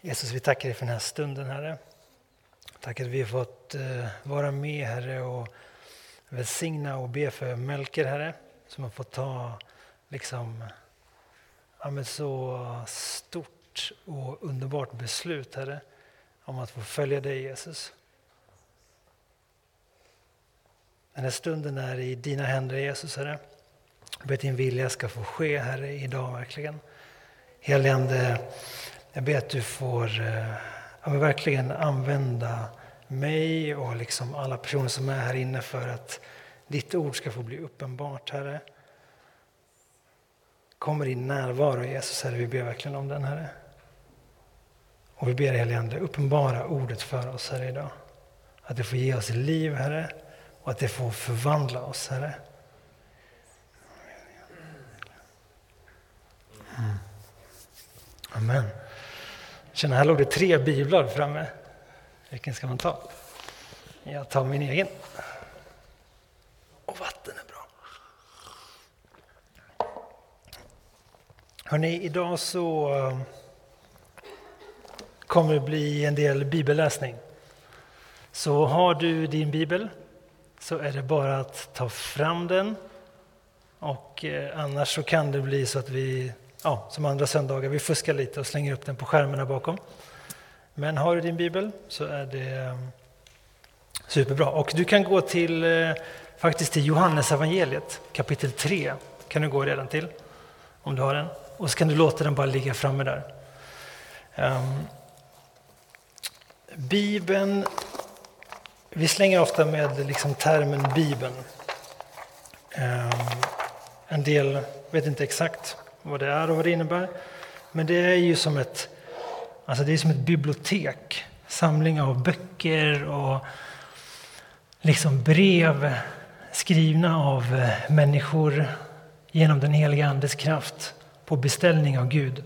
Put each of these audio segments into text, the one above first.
Jesus, vi tackar dig för den här stunden, Herre. Tack att vi har fått vara med, Herre, och välsigna och be för Melker, Herre, som har fått ta så stort och underbart beslut, Herre, om att få följa dig, Jesus. Den här stunden är i dina händer, Jesus, Herre. Jag ber att din vilja ska få ske, Herre, idag verkligen. Helige Ande, jag ber att du får verkligen använda mig och alla personer som är här inne för att ditt ord ska få bli uppenbart, Herre. Kommer din närvaro, Jesus, Herre, vi ber verkligen om den, Herre. Och vi ber, Helige Ande, uppenbara ordet för oss, Herre, idag. Att det får ge oss liv, Herre, och att det får förvandla oss, Herre. Amen. Känner, här låg det 3 biblar framme. Vilken ska man ta? Jag tar min egen. Och vatten är bra. Hörrni, idag så kommer det bli en del bibelläsning. Så har du din bibel så är det bara att ta fram den. Och annars så kan det bli så att vi, som andra söndagar, vi fuskar lite och slänger upp den på skärmarna bakom. Men har du din bibel så är det superbra. Och du kan gå till Johannes evangeliet, kapitel 3. Kan du gå redan till, om du har den. Och så kan du låta den bara ligga framme där. Bibeln, vi slänger ofta med termen Bibeln. En del vet inte exakt vad det är och vad det innebär. Men det är ju som ett bibliotek. Samling av böcker och brev skrivna av människor genom den heliga Andes kraft på beställning av Gud.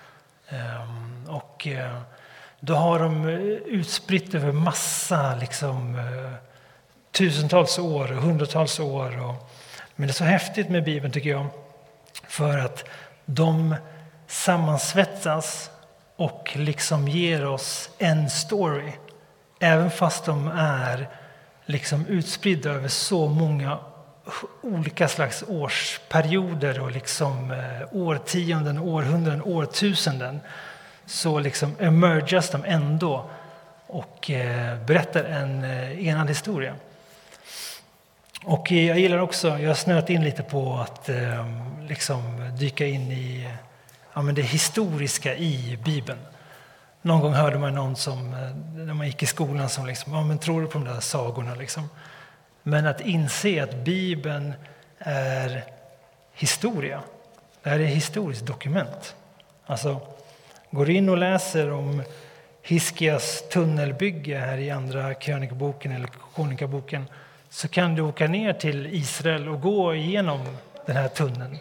Och då har de utspritt över massa tusentals år och hundratals år. Men det är så häftigt med Bibeln, tycker jag, för att de sammansvetsas och ger oss en story, även fast de är utspridda över så många olika slags årsperioder och årtionden, århundraden, årtusenden, så emergas de ändå och berättar en enad historia. Och jag gillar också, jag har snöat in lite på att dyka in i det historiska i Bibeln. Någon gång hörde man någon som, när man gick i skolan, som tror du på de där sagorna? Men att inse att Bibeln är historia. Det här är ett historiskt dokument. Går in och läser om Hiskias tunnelbygge här i andra krönikaboken eller konungaboken, så kan du åka ner till Israel och gå igenom den här tunneln.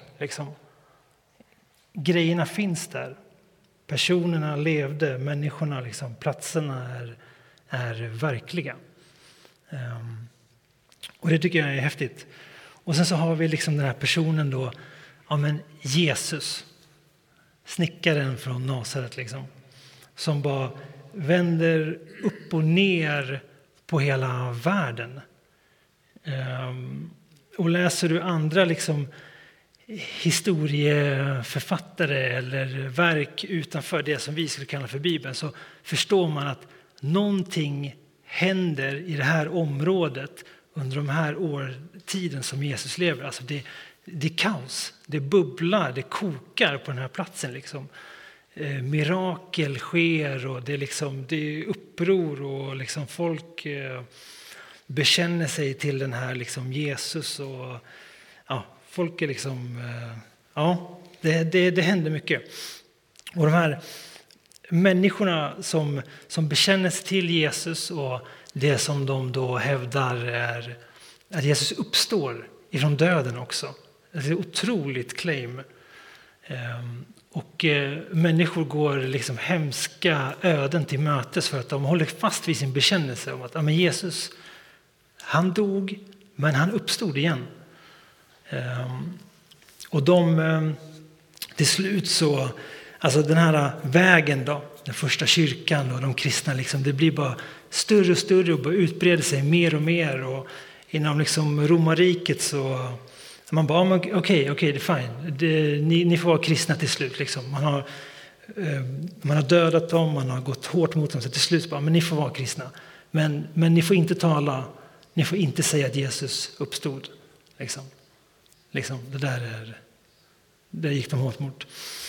Grejerna finns där. Personerna levde, människorna, platserna är verkliga. Och det tycker jag är häftigt. Och sen så har vi den här personen då, Jesus, snickaren från Nasaret, som bara vänder upp och ner på hela världen. Och läser du andra historieförfattare eller verk utanför det som vi skulle kalla för Bibeln, så förstår man att någonting händer i det här området under de här årtiden som Jesus lever. Det är kaos, det bubblar, det kokar på den här platsen. Mirakel sker och det är uppror och folk bekänner sig till den här Jesus och folk är det händer mycket. Och de här människorna som bekänner sig till Jesus, och det som de då hävdar är att Jesus uppstår ifrån döden också. Det är ett otroligt claim. Och människor går hemska öden till mötes för att de håller fast vid sin bekännelse om att Jesus, han dog, men han uppstod igen. Och till slut så, den här vägen då, den första kyrkan och de kristna, liksom, det blir bara större och större och bara utbreder sig mer och mer. Och inom liksom romarriket så man bara, okej, det är fine. Ni får vara kristna till slut. Liksom. Man har dödat dem, man har gått hårt mot dem, så till slut bara, men ni får vara kristna. Men ni får inte tala, ni får inte säga att Jesus uppstod. Liksom, där gick de hårt mot.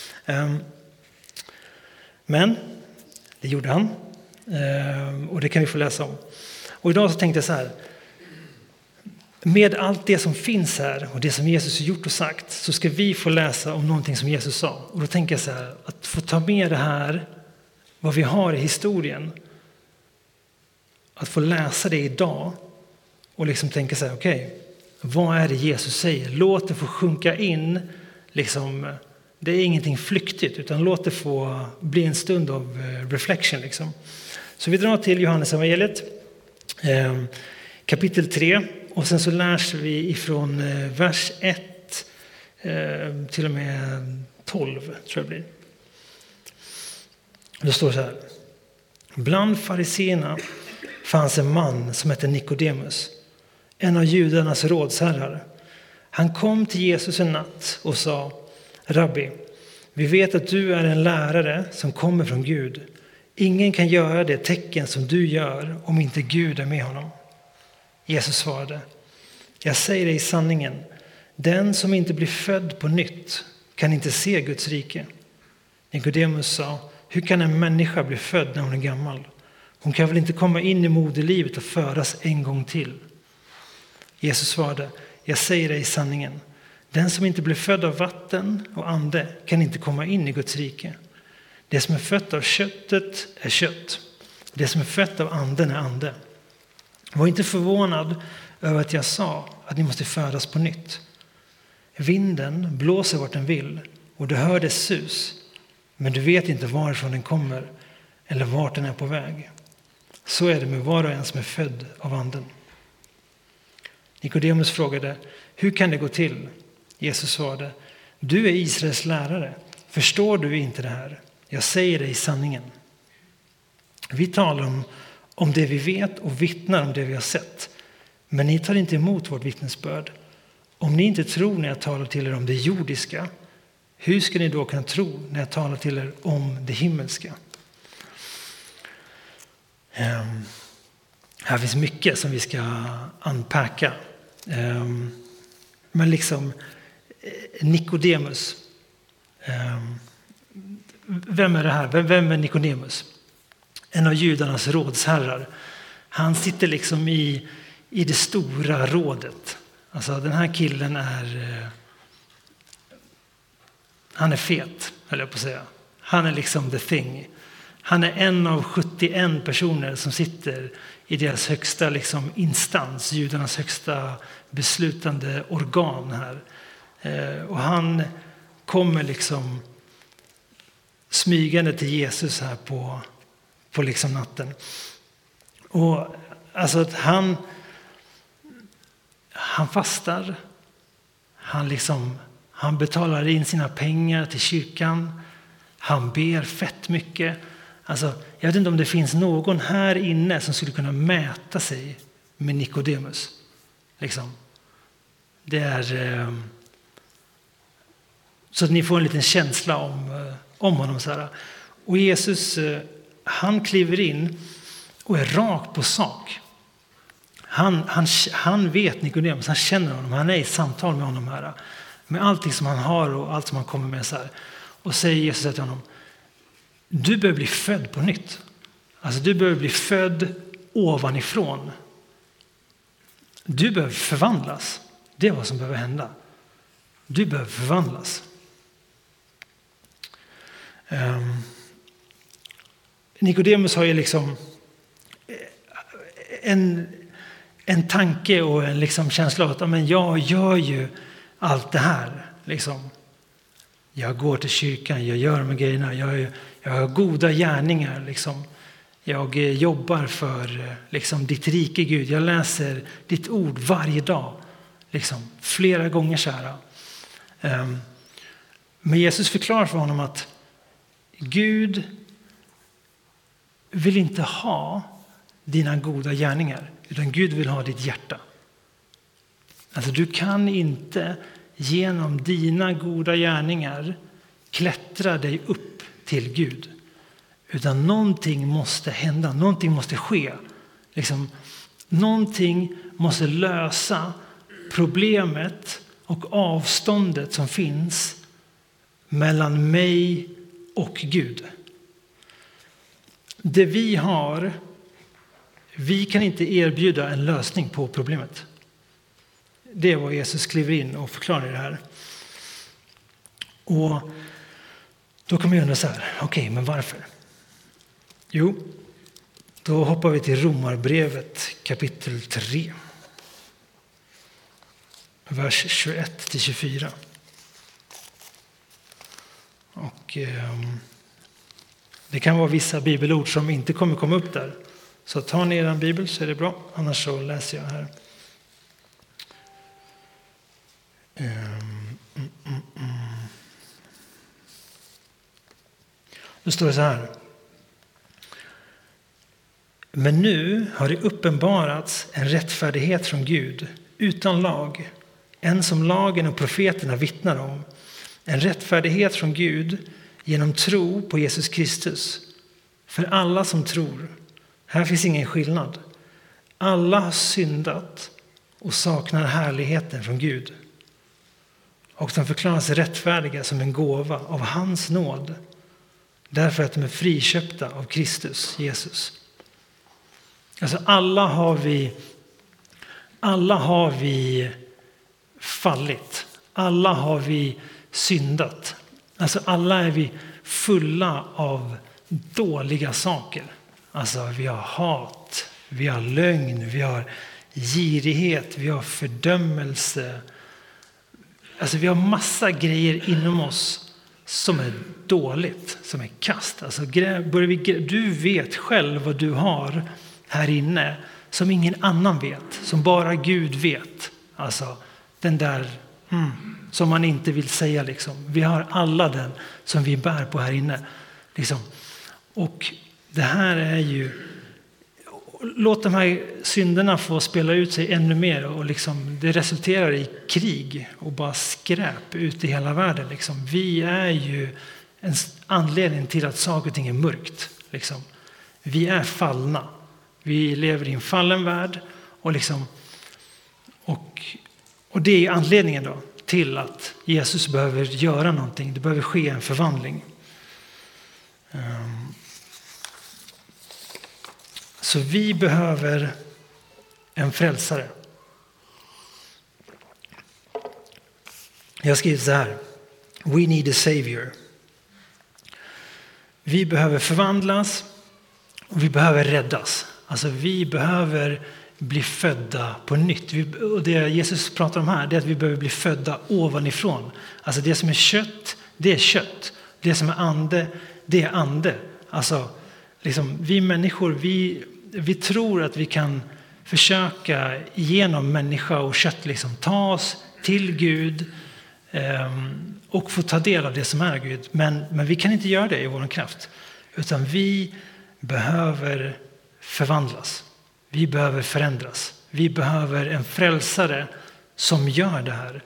Men det gjorde han. Och det kan vi få läsa om. Och idag så tänkte jag så här. Med allt det som finns här och det som Jesus har gjort och sagt, så ska vi få läsa om någonting som Jesus sa. Och då tänker jag så här, att få ta med det här, vad vi har i historien, att få läsa det idag och liksom tänka så här, okej, vad är det Jesus säger? Låt det få sjunka in, liksom, det är ingenting flyktigt, utan låt det få bli en stund av reflection. Liksom. Så vi drar till Johannes evangeliet, kapitel 3, och sen så läser vi ifrån vers 1 till och med 12, tror jag blir. Det står så här. Bland fariseerna fanns en man som hette Nikodemus, en av judarnas rådsherrar. Han kom till Jesus en natt och sa: Rabbi, vi vet att du är en lärare som kommer från Gud. Ingen kan göra det tecken som du gör om inte Gud är med honom. Jesus svarade: jag säger dig sanningen, den som inte blir född på nytt kan inte se Guds rike. Nikodemus sa: hur kan en människa bli född när hon är gammal? Hon kan väl inte komma in i moderlivet och födas en gång till? Jesus svarade: jag säger dig sanningen, den som inte blir född av vatten och ande kan inte komma in i Guds rike. Det som är fött av köttet är kött, det som är fött av anden är ande. Var inte förvånad över att jag sa att ni måste födas på nytt. Vinden blåser vart den vill och du hör dess sus, men du vet inte varifrån den kommer eller vart den är på väg. Så är det med var och en som är född av anden. Nikodemus frågade: hur kan det gå till? Jesus svarade: du är Israels lärare. Förstår du inte det här? Jag säger dig sanningen. Vi talar om det vi vet och vittnar om det vi har sett. Men ni tar inte emot vårt vittnesbörd. Om ni inte tror när jag talar till er om det jordiska, hur ska ni då kunna tro när jag talar till er om det himmelska? Här finns mycket som vi ska unpacka. Men liksom Nikodemus. Vem är det här? Vem är Nikodemus? En av judarnas rådsherrar. Han sitter liksom i det stora rådet. Alltså den här killen han är fet, höll jag på att säga. Han är liksom the thing. Han är en av 71 personer som sitter i deras högsta liksom instans, judarnas högsta beslutande organ här. Och han kommer liksom smygande till Jesus här på liksom natten. Och alltså att han fastar. Han betalar in sina pengar till kyrkan. Han ber fett mycket. Alltså, jag vet inte om det finns någon här inne som skulle kunna mäta sig med Nikodemus. Liksom. Det är så att ni får en liten känsla om honom. Så här. Och Jesus, han kliver in och är rakt på sak. Han vet Nikodemus, han känner honom, han är i samtal med honom här. Med allting som han har och allt som han kommer med. Så här. Och säger Jesus till honom: du behöver bli född på nytt. Alltså du behöver bli född ovanifrån. Du behöver förvandlas. Det är vad som behöver hända. Du behöver förvandlas. Nikodemus har ju liksom en tanke och en liksom känsla av att jag gör ju allt det här. Liksom. Jag går till kyrkan, jag gör de här grejerna, jag har goda gärningar. Liksom. Jag jobbar för liksom, ditt rike, Gud. Jag läser ditt ord varje dag. Liksom, flera gånger så här. Men Jesus förklarar för honom att Gud vill inte ha dina goda gärningar, utan Gud vill ha ditt hjärta. Alltså du kan inte genom dina goda gärningar klättra dig upp till Gud. Utan någonting måste hända, någonting måste ske. Någonting måste lösa problemet och avståndet som finns mellan mig och Gud. Det vi har, vi kan inte erbjuda en lösning på problemet. Det är vad Jesus kliver in och förklarar det här. Och då kommer jag undra så här, okej, men varför? Jo, då hoppar vi till Romarbrevet kapitel 3. Vers 21-24. Och det kan vara vissa bibelord som inte kommer komma upp där. Så ta ner en bibel så är det bra, annars så läser jag här. Då står det så här. Men nu har det uppenbarats en rättfärdighet från Gud utan lag, en som lagen och profeterna vittnar om. En rättfärdighet från Gud genom tro på Jesus Kristus. För alla som tror, här finns ingen skillnad. Alla har syndat och saknar härligheten från Gud. Och de förklaras rättfärdiga som en gåva av hans nåd. Därför att de är friköpta av Kristus, Jesus. Alltså alla har vi fallit. Alla har vi syndat. Alltså alla är vi fulla av dåliga saker. Alltså vi har hat, vi har lögn, vi har girighet, vi har fördömelse. Alltså vi har massa grejer inom oss som är dåligt, som är kast. Alltså du vet själv vad du har här inne som ingen annan vet, som bara Gud vet. Alltså den där som man inte vill säga liksom. Vi har alla den som vi bär på här inne liksom. Och det här är ju, låt de här synderna få spela ut sig ännu mer och liksom, det resulterar i krig och bara skräp ut i hela världen liksom. Vi är ju en anledning till att saker och ting är mörkt liksom. Vi är fallna. Vi lever i en fallen värld och liksom, och det är anledningen då till att Jesus behöver göra någonting. Det behöver ske en förvandling. Så vi behöver en frälsare. Jag skriver så här. We need a savior. Vi behöver förvandlas och vi behöver räddas. Alltså vi behöver bli födda på nytt. Och det Jesus pratar om här, det är att vi behöver bli födda ovanifrån. Alltså det som är kött, det är kött. Det som är ande, det är ande. Alltså liksom, vi människor, vi tror att vi kan försöka genom människa och kött liksom, ta oss till Gud och få ta del av det som är Gud. Men vi kan inte göra det i vår kraft. Utan vi behöver förvandlas. Vi behöver förändras. Vi behöver en frälsare som gör det här.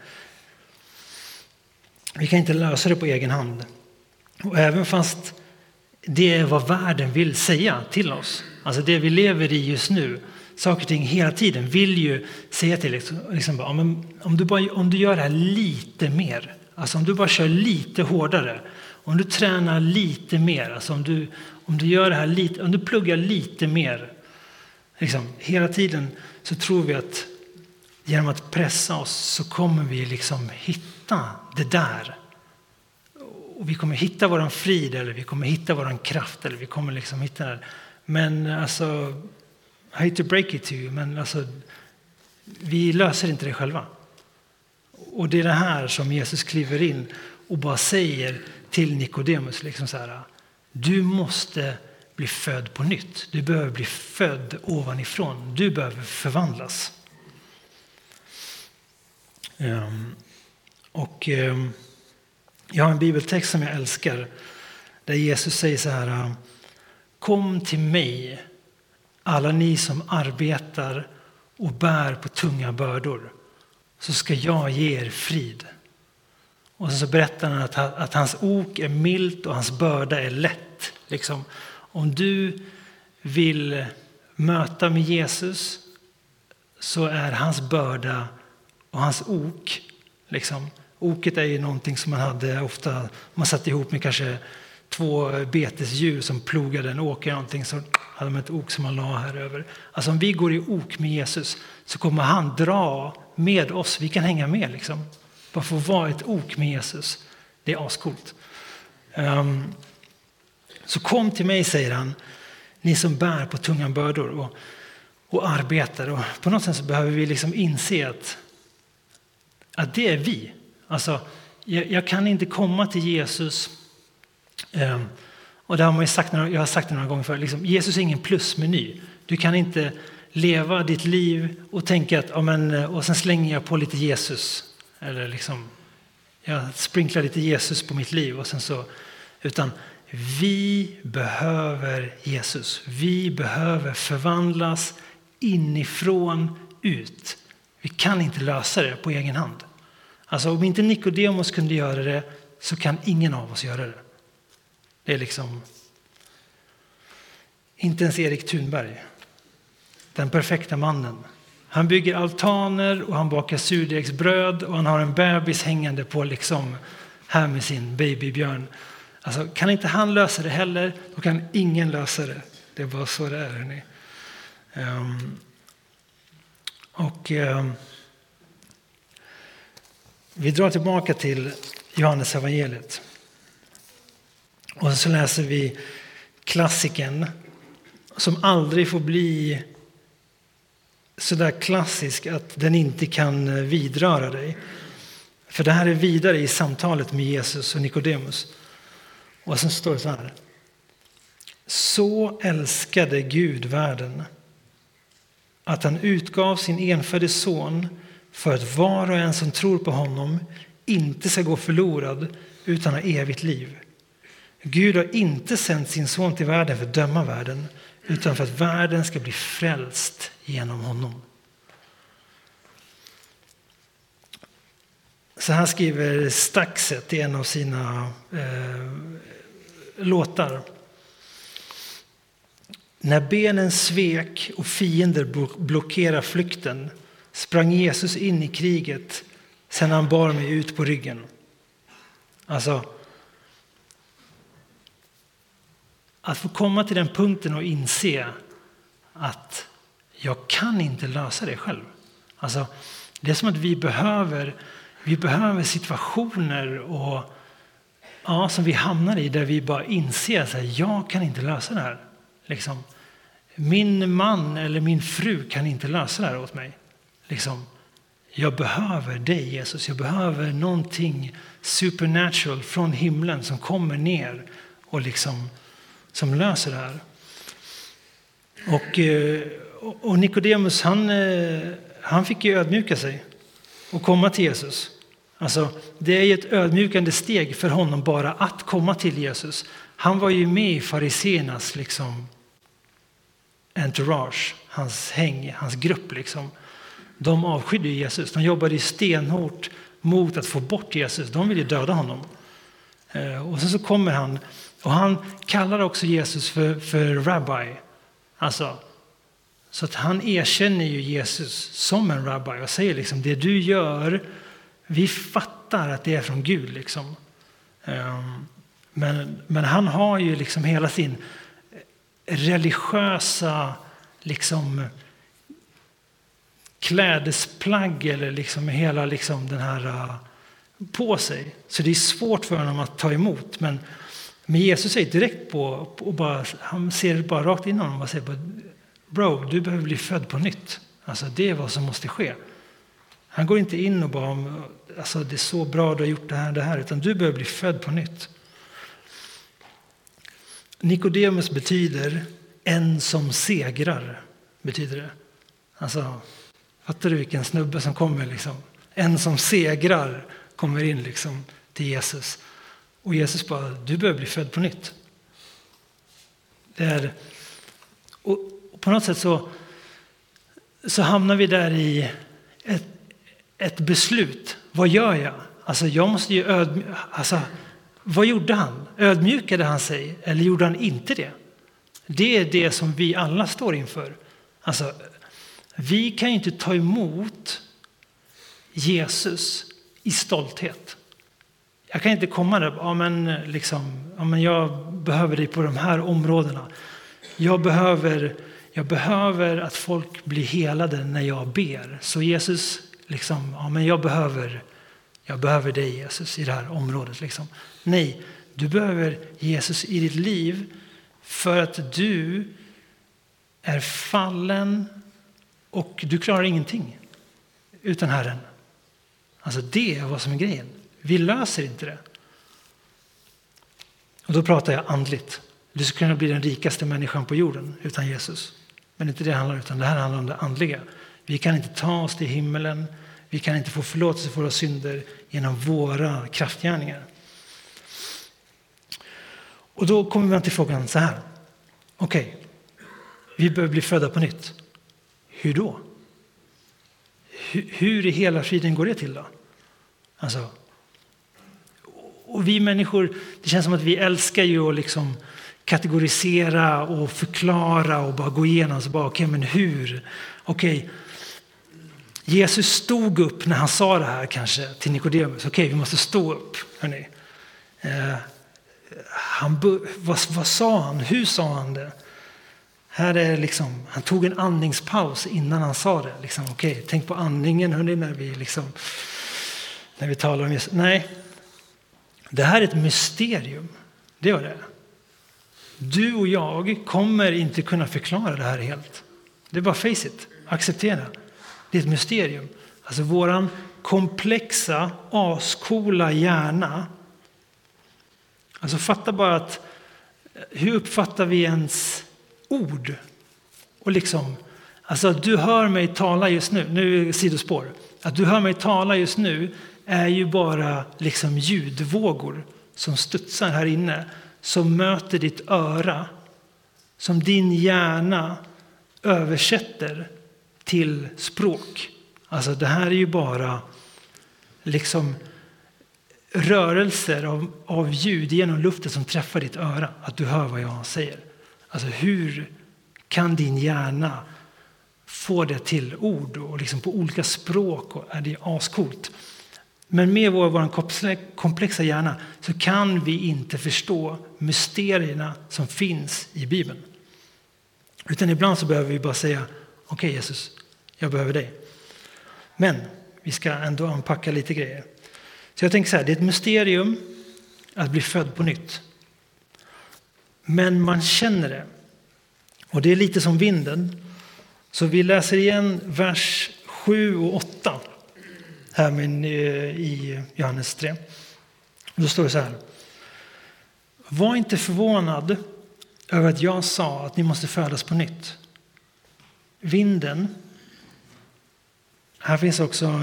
Vi kan inte lösa det på egen hand. Och även fast det är vad världen vill säga till oss. Alltså det vi lever i just nu. Saker och ting hela tiden vill ju säga till liksom, om du gör det här lite mer. Alltså om du bara kör lite hårdare. Om du tränar lite mer. Alltså om du gör det här lite, om du pluggar lite mer. Liksom, hela tiden så tror vi att genom att pressa oss så kommer vi liksom hitta det där. Och vi kommer hitta våran frid eller vi kommer hitta våran kraft eller vi kommer liksom hitta det. Men alltså, I hate to break it to you, men alltså, vi löser inte det själva. Och det är det här som Jesus kliver in och bara säger till Nikodemus liksom så här, du måste bli född på nytt. Du behöver bli född ovanifrån. Du behöver förvandlas. Jag har en bibeltext som jag älskar där Jesus säger så här: kom till mig, alla ni som arbetar och bär på tunga bördor, så ska jag ge er frid. Och så berättar han att hans ok är milt och hans börda är lätt. Liksom, om du vill möta med Jesus så är hans börda och hans ok. Liksom, oket är ju någonting som man hade ofta, man satte ihop med kanske 2 betesdjur som plogade en åker, någonting, så hade man ett ok som man la här över. Alltså om vi går i ok med Jesus så kommer han dra med oss, vi kan hänga med liksom. Bara få vara ett ok med Jesus, det är ascoolt. Så kom till mig, säger han, ni som bär på tunga bördor och arbetar. Och på något sätt så behöver vi liksom inse att det är vi. Alltså, jag kan inte komma till Jesus, och det har man ju sagt, jag har sagt det några gånger förr, liksom, Jesus är ingen plusmeny. Du kan inte leva ditt liv och tänka att och sen slänger jag på lite Jesus. Eller liksom, jag sprinklar lite Jesus på mitt liv och sen så. Utan vi behöver Jesus. Vi behöver förvandlas inifrån ut. Vi kan inte lösa det på egen hand. Alltså om inte Nikodemus kunde göra det så kan ingen av oss göra det. Det är liksom inte ens Erik Thunberg, den perfekta mannen. Han bygger altaner och han bakar surdegsbröd och han har en bebis hängande på liksom här med sin babybjörn. Alltså, kan inte han lösa det heller, då kan ingen lösa det. Det är bara så det är, hörni. Vi drar tillbaka till Johannes evangeliet. Och så läser vi klassiken som aldrig får bli så där klassisk att den inte kan vidröra dig. För det här är vidare i samtalet med Jesus och Nikodemus. Och sen står det så här: så älskade Gud världen att han utgav sin enfödde son för att var och en som tror på honom inte ska gå förlorad utan ha evigt liv. Gud har inte sänt sin son till världen för att döma världen, utan för att världen ska bli frälst genom honom. Så här skriver Staxet i en av sina låtar. När benen svek och fiender blockerar flykten sprang Jesus in i kriget sen han bar mig ut på ryggen. Alltså, att få komma till den punkten och inse att jag kan inte lösa det själv. Alltså, det är som att vi behöver situationer som vi hamnar i där vi bara inser att jag kan inte lösa det här. Liksom, min man eller min fru kan inte lösa det här åt mig. Liksom, jag behöver dig, Jesus. Jag behöver någonting supernatural från himlen som kommer ner och liksom som löser det här. Och Nikodemus, han fick ju ödmjuka sig och komma till Jesus. Alltså, det är ju ett ödmjukande steg för honom bara att komma till Jesus. Han var ju med i fariséernas liksom entourage, hans häng, hans grupp liksom. De avskydde Jesus. De jobbade stenhårt mot att få bort Jesus. De ville döda honom. Och sen så kommer han, och han kallar också Jesus för rabbi. Alltså, så att han erkänner ju Jesus som en rabbi och säger liksom, det du gör, vi fattar att det är från Gud liksom. Men han har ju liksom hela sin religiösa liksom klädesplagg eller liksom hela liksom den här på sig. Så det är svårt för honom att ta emot. Men Jesus säger direkt på och bara, han ser bara rakt in honom och säger bara, bro, du behöver bli född på nytt. Alltså det är vad som måste ske. Han går inte in och bara, alltså det är så bra du har gjort det här, utan du behöver bli född på nytt. Nikodemus betyder en som segrar, betyder det. Alltså, fattar du vilken snubbe som kommer liksom? En som segrar kommer in liksom till Jesus. Och Jesus bara, du behöver bli född på nytt. Och på något sätt så hamnar vi där i ett beslut. Vad gör jag? Alltså jag måste ju vad gjorde han? Ödmjukade han sig eller gjorde han inte det? Det är det som vi alla står inför. Alltså, vi kan ju inte ta emot Jesus i stolthet. Jag kan inte komma där, men jag behöver dig på de här områdena. Jag behöver att folk blir helade när jag ber. Så Jesus, jag behöver dig Jesus i det här området. Nej, du behöver Jesus i ditt liv för att du är fallen och du klarar ingenting utan Herren. Alltså det är vad som är grejen. Vi löser inte det. Och då pratar jag andligt. Du ska kunna bli den rikaste människan på jorden utan Jesus. Men inte det handlar utan det här handlar om det andliga. Vi kan inte ta oss till himmelen. Vi kan inte få förlåtelse för våra synder genom våra kraftgärningar. Och då kommer man till frågan så här. Okej, vi behöver bli födda på nytt. Hur då? Hur i hela friden går det till då? Alltså, och vi människor, det känns som att vi älskar ju att kategorisera och förklara och bara gå igenom. Så bara, men hur? Jesus stod upp när han sa det här kanske till Nikodemus. Vi måste stå upp, hörni. Vad sa han? Hur sa han det? Här är han tog en andningspaus innan han sa det. Tänk på andningen, hörni, när vi talar om Jesus. Nej, det här är ett mysterium. Det var det. Du och jag kommer inte kunna förklara det här helt. Det är bara face it. Acceptera. Det är ett mysterium. Alltså våran komplexa, ascoola hjärna. Alltså fatta bara att hur uppfattar vi ens ord? Och alltså du hör mig tala just nu. Nu är sidospår. Att du hör mig tala just nu är ju bara ljudvågor som studsar här inne. Som möter ditt öra. Som din hjärna översätter till språk. Alltså det här är ju bara rörelser av ljud genom luften som träffar ditt öra. Att du hör vad jag säger. Alltså hur kan din hjärna få det till ord och på olika språk? Och är det ascoolt. Men med vår komplexa hjärna så kan vi inte förstå mysterierna som finns i Bibeln. Utan ibland så behöver vi bara säga okej, Jesus, jag behöver dig. Men vi ska ändå anpacka lite grejer. Så jag tänker så här, det är ett mysterium att bli född på nytt. Men man känner det. Och det är lite som vinden. Så vi läser igen vers 7 och 8 här i Johannes 3. Då står det så här. Var inte förvånad över att jag sa att ni måste födas på nytt. Vinden. Här finns också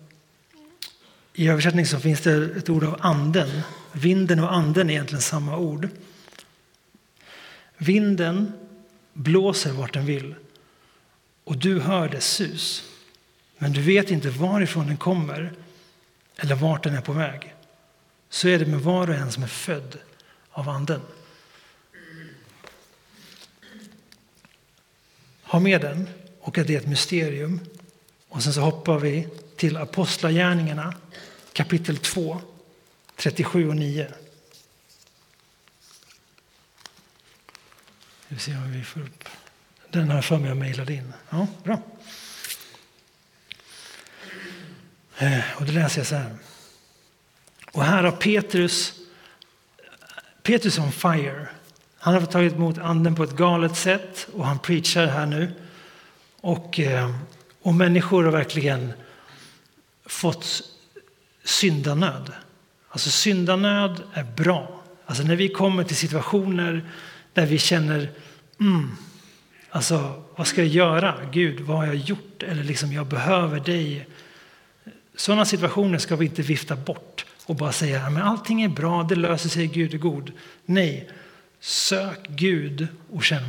i översättning så finns det ett ord av anden. Vinden och anden är egentligen samma ord. Vinden blåser vart den vill. Och du hör dess sus. Men du vet inte varifrån den kommer eller vart den är på väg. Så är det med var och en som är född av anden. Ha med den och att det är ett mysterium. Och sen så hoppar vi till Apostlagärningarna kapitel 2, 37 och 9. Vi ser om vi får upp. Den har jag för mig jag mejlade in. Ja, bra. Och då läser jag så här. Och här har Petrus on fire. Han har tagit emot anden på ett galet sätt och han preachar här nu. Och människor har verkligen fått syndanöd. Alltså syndanöd är bra. Alltså när vi kommer till situationer där vi känner alltså vad ska jag göra? Gud, vad har jag gjort? Eller jag behöver dig. Sådana situationer ska vi inte vifta bort och bara säga men allting är bra, det löser sig, Gud är god. Nej, Sök Gud och känn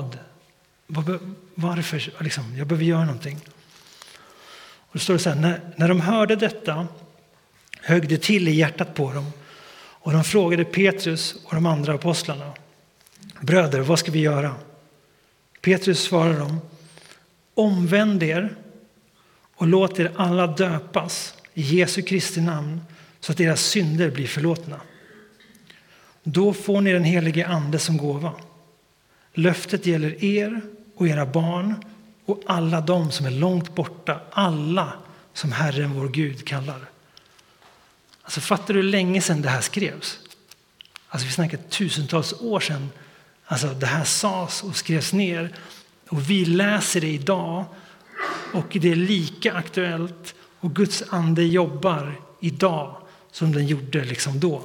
varför liksom, jag behöver göra någonting. Och det står så här, när de hörde detta högg det till i hjärtat på dem. Och de frågade Petrus och de andra apostlarna: bröder, vad ska vi göra? Petrus svarade dem: omvänd er och låt er alla döpas i Jesu Kristi namn så att deras synder blir förlåtna. Då får ni den helige ande som gåva. Löftet gäller er och era barn och alla de som är långt borta, alla som Herren vår Gud kallar. Alltså fattar du hur länge sedan det här skrevs? Alltså vi snackar tusentals år sedan. Alltså det här sades och skrevs ner. Och vi läser det idag. Och det är lika aktuellt. Och Guds ande jobbar idag som den gjorde liksom då.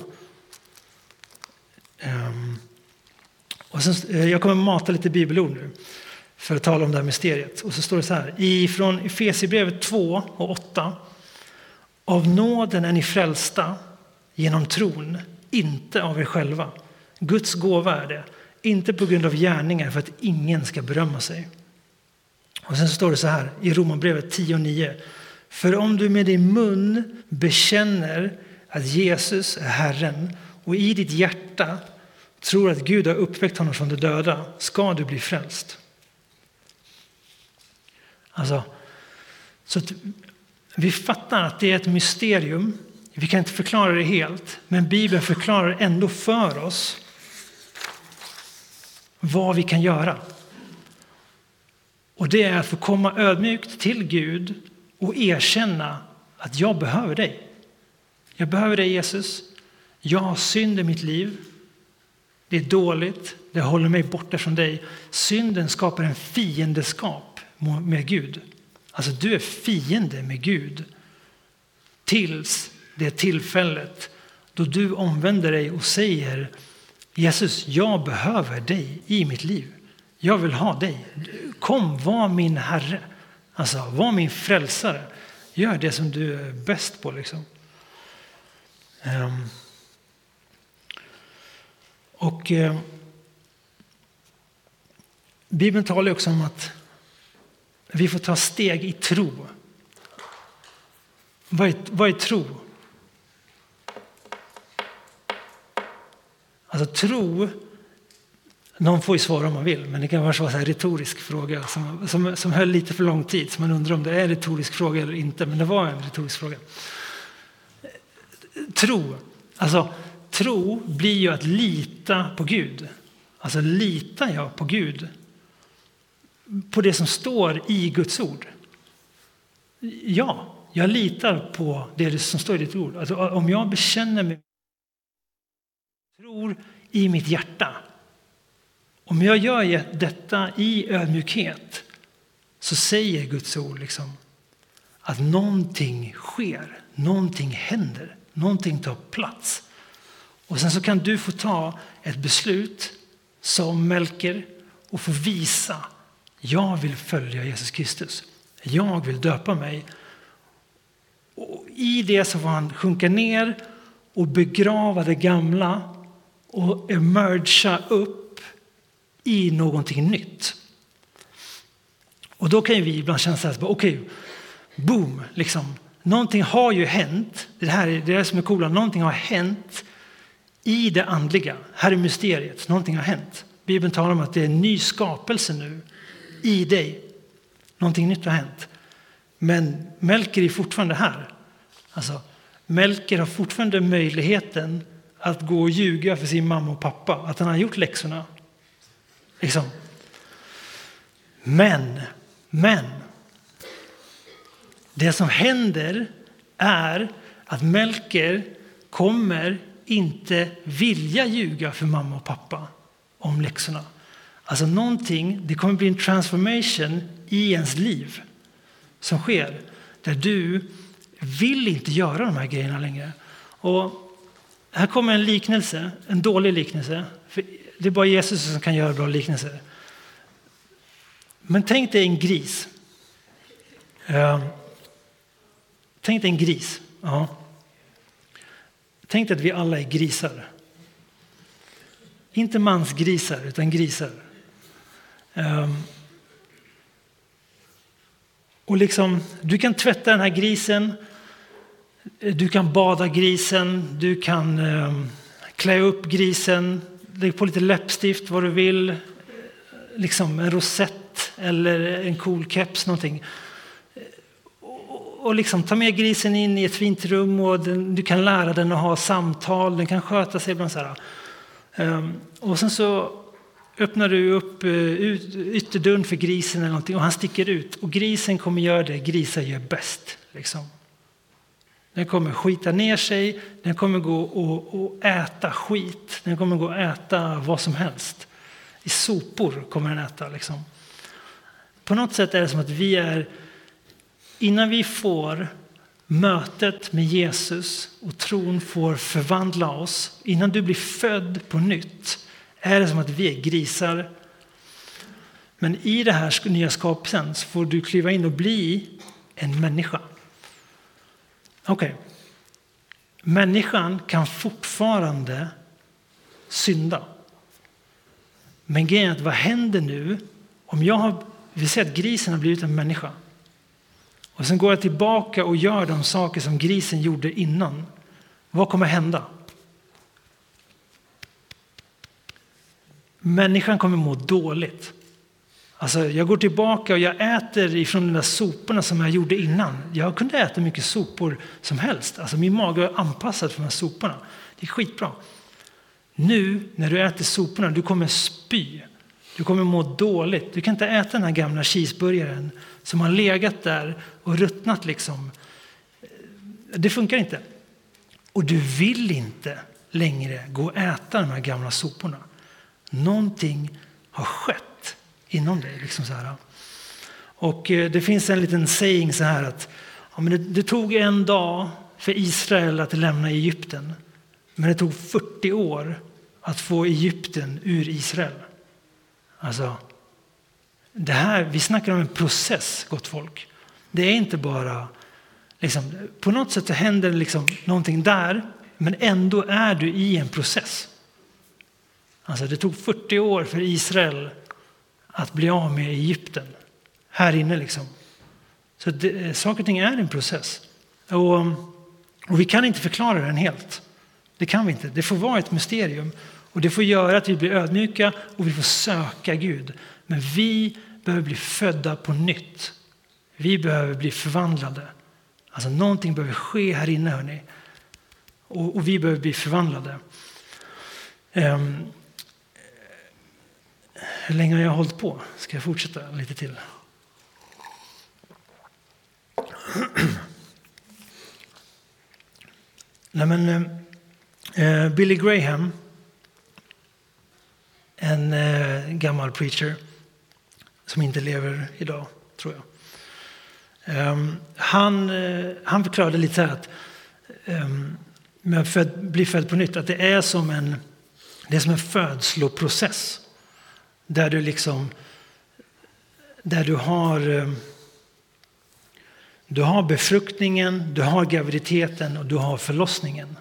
Och sen, jag kommer mata lite bibelord nu för att tala om det här mysteriet. Och så står det så här. Från Efesierbrevet 2 och 8. Av nåden är ni frälsta genom tron, inte av er själva. Guds gåva är det, inte på grund av gärningar för att ingen ska berömma sig. Och sen står det så här i Romarbrevet 10:9. För om du med din mun bekänner att Jesus är Herren och i ditt hjärta tror att Gud har uppväckt honom från de döda, ska du bli frälst. Alltså, så att vi fattar att det är ett mysterium. Vi kan inte förklara det helt, men Bibeln förklarar ändå för oss vad vi kan göra. Och det är att få komma ödmjukt till Gud och erkänna att jag behöver dig. Jag behöver dig, Jesus. Jag har synd i mitt liv. Det är dåligt. Det håller mig borta från dig. Synden skapar en fiendeskap med Gud. Alltså du är fiende med Gud. Tills det tillfället då du omvänder dig och säger: Jesus, jag behöver dig i mitt liv. Jag vill ha dig. Kom, var min Herre. Alltså, var min frälsare. Gör det som du är bäst på liksom. Bibeln talar också om att vi får ta steg i tro. Vad är tro? Alltså tro, någon får ju svara om man vill, men det kan vara så här retorisk fråga som höll lite för lång tid. Så man undrar om det är en retorisk fråga eller inte, men det var en retorisk fråga. Tro blir ju att lita på Gud. Alltså litar jag på Gud? På det som står i Guds ord? Ja, jag litar på det som står i ditt ord. Alltså, om jag bekänner mig, tror i mitt hjärta, om jag gör detta i ödmjukhet, så säger Guds ord liksom att någonting sker, någonting händer, någonting tar plats. Och sen så kan du få ta ett beslut som Melker och få visa: jag vill följa Jesus Kristus. Jag vill döpa mig. Och i det så får han sjunka ner och begrava det gamla och emergea upp i någonting nytt. Och då kan vi ibland känna så här: okej, boom, liksom. Någonting har ju hänt. Det här som är coola. Någonting har hänt i det andliga. Här är mysteriet. Någonting har hänt. Bibeln talar om att det är en ny skapelse nu i dig. Någonting nytt har hänt. Men Melker är fortfarande här. Alltså, Melker har fortfarande möjligheten att gå och ljuga för sin mamma och pappa. Att han har gjort läxorna. Liksom. Men. Det som händer är att Melker kommer inte vilja ljuga för mamma och pappa om läxorna. Alltså det kommer bli en transformation i ens liv som sker. Där du vill inte göra de här grejerna längre. Och här kommer en liknelse, en dålig liknelse. För det är bara Jesus som kan göra bra liknelser. Men tänk dig en gris. Tänk dig en gris. Ja. Tänk dig att vi alla är grisar. Inte mansgrisar, utan grisar. Och liksom, du kan tvätta den här grisen, du kan bada grisen, du kan klä upp grisen, lägg på lite läppstift, vad du vill, liksom en rosett eller en cool keps, någonting. Och liksom ta med grisen in i ett fint rum och du kan lära den att ha samtal, den kan sköta sig ibland så här. Och sen så öppnar du upp ytterdörren för grisen eller någonting och han sticker ut. Och grisen kommer göra det grisar gör bäst. Liksom. Den kommer skita ner sig, den kommer gå och äta skit. Den kommer gå och äta vad som helst. I sopor kommer den äta. Liksom. På något sätt är det som att vi är, innan vi får mötet med Jesus och tron får förvandla oss, innan du blir född på nytt, är det som att vi är grisar. Men i det här nya skapelsen så får du kliva in och bli en människa. Okej. Människan kan fortfarande synda. Men grejen är att vad händer nu om vi säger att grisen har blivit en människa. Och sen går jag tillbaka och gör de saker som grisen gjorde innan. Vad kommer hända? Människan kommer må dåligt. Alltså jag går tillbaka och jag äter ifrån de där soporna som jag gjorde innan. Jag kunde äta mycket sopor som helst. Alltså min mage är anpassad för de här soporna. Det är skitbra. Nu när du äter soporna, du kommer spy. Du kommer må dåligt. Du kan inte äta den här gamla cheeseburgaren som har legat där och ruttnat liksom. Det funkar inte. Och du vill inte längre gå och äta de här gamla soporna. Någonting har skett inom dig. Liksom så här. Och det finns en liten saying så här att det tog en dag för Israel att lämna Egypten. Men det tog 40 år att få Egypten ur Israel. Alltså, det här, vi snackar om en process, gott folk. Det är inte bara, liksom, på något sätt så händer liksom någonting där, men ändå är du i en process. Alltså det tog 40 år för Israel att bli av med Egypten. Här inne liksom. Så saker och ting är en process. Och vi kan inte förklara den helt. Det kan vi inte. Det får vara ett mysterium. Och det får göra att vi blir ödmjuka och vi får söka Gud. Men vi behöver bli födda på nytt. Vi behöver bli förvandlade. Alltså någonting behöver ske här inne, hörni. Och vi behöver bli förvandlade. Hur länge har jag hållit på? Ska jag fortsätta lite till? Nej, men Billy Graham, en gammal preacher som inte lever idag, tror jag. Han förklarade lite så här att med bli född på nytt, att det är som en födsloprocess. Där du har befruktningen, du har graviditeten och du har förlossningen.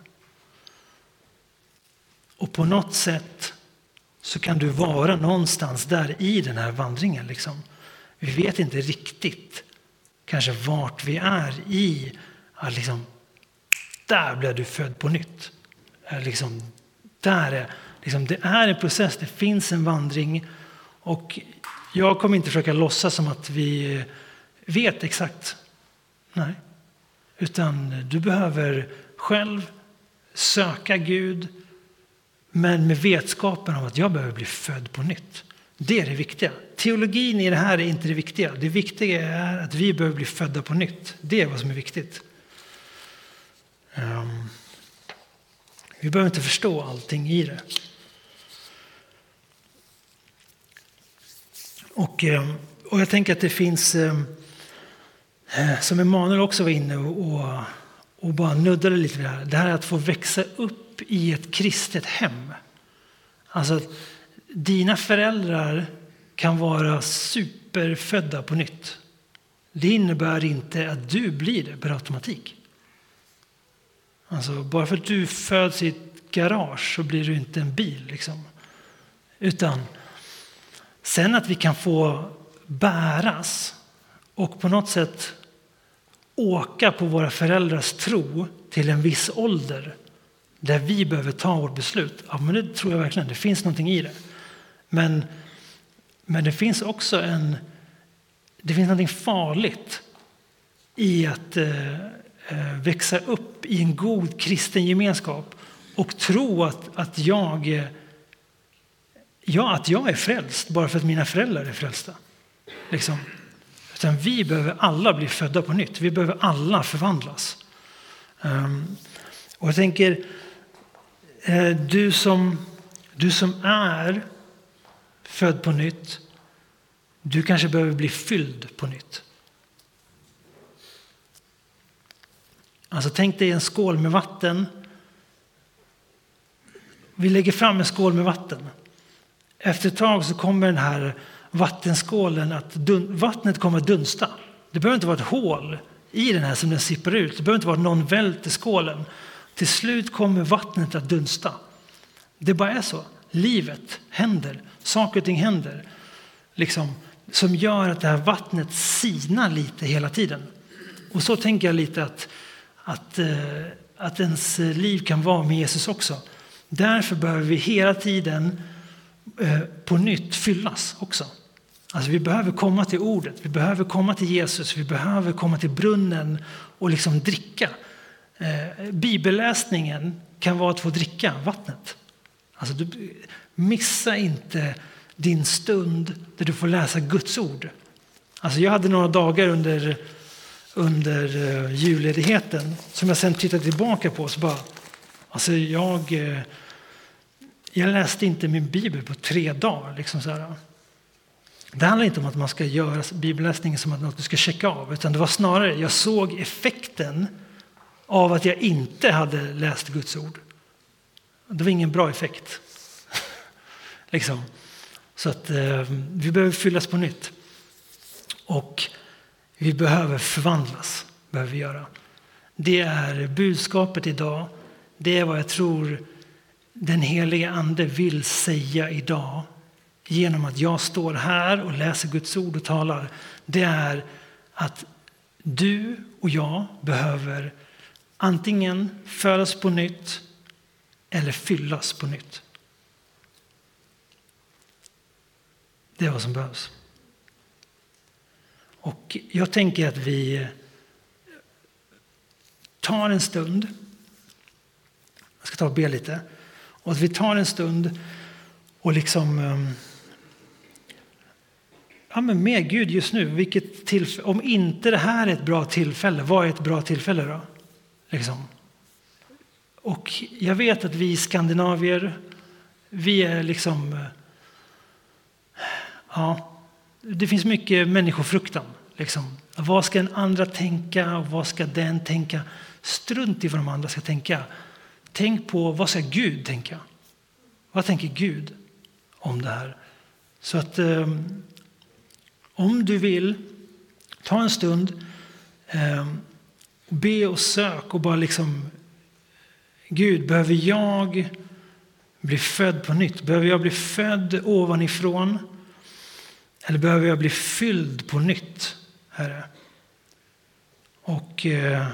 Och på något sätt så kan du vara någonstans där i den här vandringen. Liksom. Vi vet inte riktigt kanske vart vi är i. Att liksom, där blev du född på nytt. Liksom, det är en process, det finns en vandring. Och jag kommer inte försöka låtsas som att vi vet exakt. Nej. Utan du behöver själv söka Gud. Men med vetskapen om att jag behöver bli född på nytt. Det är det viktiga. Teologin i det här är inte det viktiga. Det viktiga är att vi behöver bli födda på nytt. Det är vad som är viktigt. Vi behöver inte förstå allting i det. Och jag tänker att det finns, som Emanuel också var inne och bara nuddade lite vid det här. Det här är att få växa upp i ett kristet hem. Alltså dina föräldrar kan vara superfödda på nytt. Det innebär inte att du blir det per automatik. Alltså bara för att du föds i ett garage så blir du inte en bil. Liksom. Utan sen att vi kan få bäras och på något sätt åka på våra föräldrars tro till en viss ålder där vi behöver ta vårt beslut. Ja, men det tror jag verkligen. Det finns någonting i det. Men det finns också någonting farligt i att växa upp i en god kristen gemenskap och tro att jag är frälst bara för att mina föräldrar är frälsta. Liksom. Utan vi behöver alla bli födda på nytt. Vi behöver alla förvandlas. Och jag tänker, du som är född på nytt, du kanske behöver bli fylld på nytt. Alltså tänk dig en skål med vatten. Vi lägger fram en skål med vatten. Efter ett tag så kommer den här vattenskålen vattnet kommer att dunsta. Det behöver inte vara ett hål i den här som den sipprar ut. Det behöver inte vara någon vält i skålen. Till slut kommer vattnet att dunsta. Det bara är så. Livet händer. Saker och ting händer. Liksom, som gör att det här vattnet sinar lite hela tiden. Och så tänker jag lite att ens liv kan vara med Jesus också. Därför behöver vi hela tiden på nytt fyllas också. Alltså vi behöver komma till ordet, vi behöver komma till Jesus, vi behöver komma till brunnen och liksom dricka. Bibelläsningen kan vara att få dricka vattnet. Alltså missa inte din stund där du får läsa Guds ord. Alltså jag hade några dagar under julledigheten som jag sen tittade tillbaka på, så bara, alltså jag läste inte min bibel på 3 dagar. Liksom så här. Det handlar inte om att man ska göra bibelläsningen som att något du ska checka av, utan det var snarare, jag såg effekten av att jag inte hade läst Guds ord. Det var ingen bra effekt. Liksom. Så att vi behöver fyllas på nytt. Och vi behöver förvandlas, behöver vi göra. Det är budskapet idag. Det är vad jag tror den heliga ande vill säga idag. Genom att jag står här och läser Guds ord och talar. Det är att du och jag behöver antingen födas på nytt eller fyllas på nytt. Det är vad som behövs. Och jag tänker att vi tar en stund. Jag ska ta och be lite. Och att vi tar en stund och liksom men med Gud just nu. Om inte det här är ett bra tillfälle, vad är ett bra tillfälle då? Liksom. Och jag vet att vi skandinavier, vi är liksom, det finns mycket människofruktan. Liksom. Vad ska en andra tänka och vad ska den tänka? Strunt i vad de andra ska tänka. Tänk på vad ska Gud tänka? Vad tänker Gud om det här? Så att om du vill, ta en stund, be och sök och bara liksom, Gud, behöver jag bli född på nytt? Behöver jag bli född ovanifrån? Eller behöver jag bli fylld på nytt, Herre? Och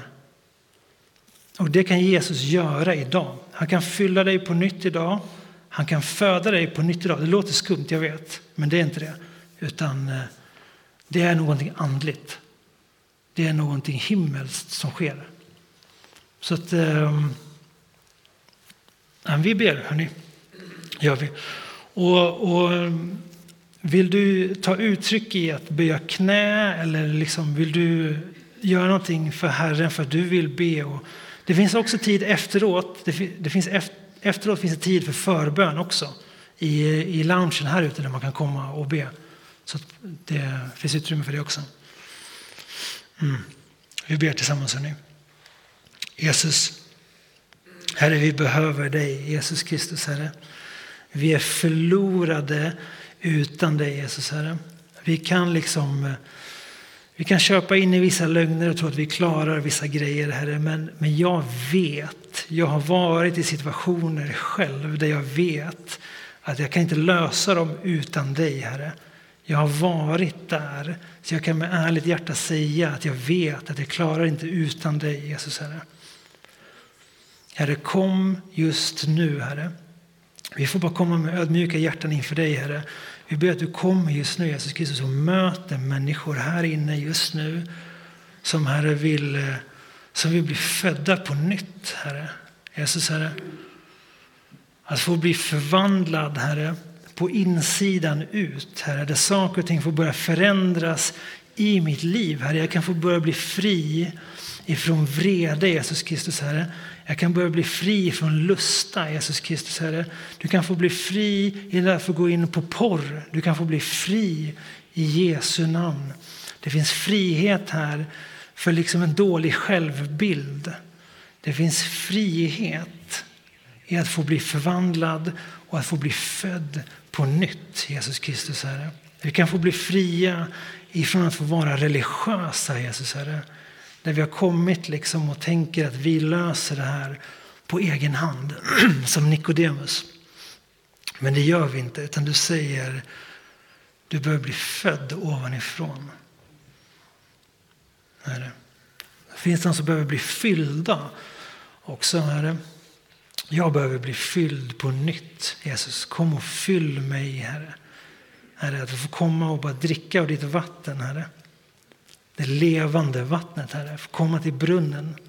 det kan Jesus göra idag. Han kan fylla dig på nytt idag. Han kan föda dig på nytt idag. Det låter skumt, jag vet. Men det är inte det. Utan det är någonting andligt. Det är någonting himmelskt som sker. Så att vi ber, hörni. Gör vi. Och vill du ta uttryck i att böja knä eller liksom vill du göra någonting för Herren för att du vill be? Och det finns också tid efteråt. Efteråt finns det tid för förbön också i loungen här ute där man kan komma och be. Så det finns utrymme för det också. Vi ber tillsammans, hörni. Jesus, Herre, vi behöver dig, Jesus Kristus, Herre. Vi är förlorade utan dig, Jesus, Herre. Vi kan köpa in i vissa lögner och tro att vi klarar vissa grejer, Herre. Men jag har varit i situationer själv där jag vet Att jag kan inte lösa dem utan dig, Herre. Jag har varit där, så jag kan med ärligt hjärta säga att jag vet att jag klarar inte utan dig, Jesus, Herre. Herre, kom just nu, Herre. Vi får bara komma med ödmjuka hjärtan inför dig, Herre. Vi ber att du kommer just nu, Jesus Kristus, och möter människor här inne just nu som, Herre, vill bli födda på nytt, Herre. Jesus, Herre. Att få bli förvandlad, Herre, på insidan ut, Herre. Där saker och ting får börja förändras i mitt liv, Herre. Jag kan få börja bli fri ifrån vrede, Jesus Kristus, Herre. Jag kan börja bli fri från lusta, Jesus Kristus, Herre. Du kan få bli fri i det för att gå in på porr. Du kan få bli fri i Jesu namn. Det finns frihet här för liksom en dålig självbild. Det finns frihet i att få bli förvandlad och att få bli född på nytt, Jesus Kristus, Herre. Vi kan få bli fria ifrån att få vara religiösa, Jesus, Herre. Där vi har kommit liksom och tänker att vi löser det här på egen hand, som Nikodemus. Men det gör vi inte, utan du säger du bör bli född ovanifrån. Herre. Det finns de som behöver bli fyllda också, Herre. Jag behöver bli fylld på nytt. Jesus, kom och fyll mig, Herre. Herre, att vi får komma och bara dricka av ditt vatten, Herre. Det levande vattnet, Herre. Få komma till brunnen.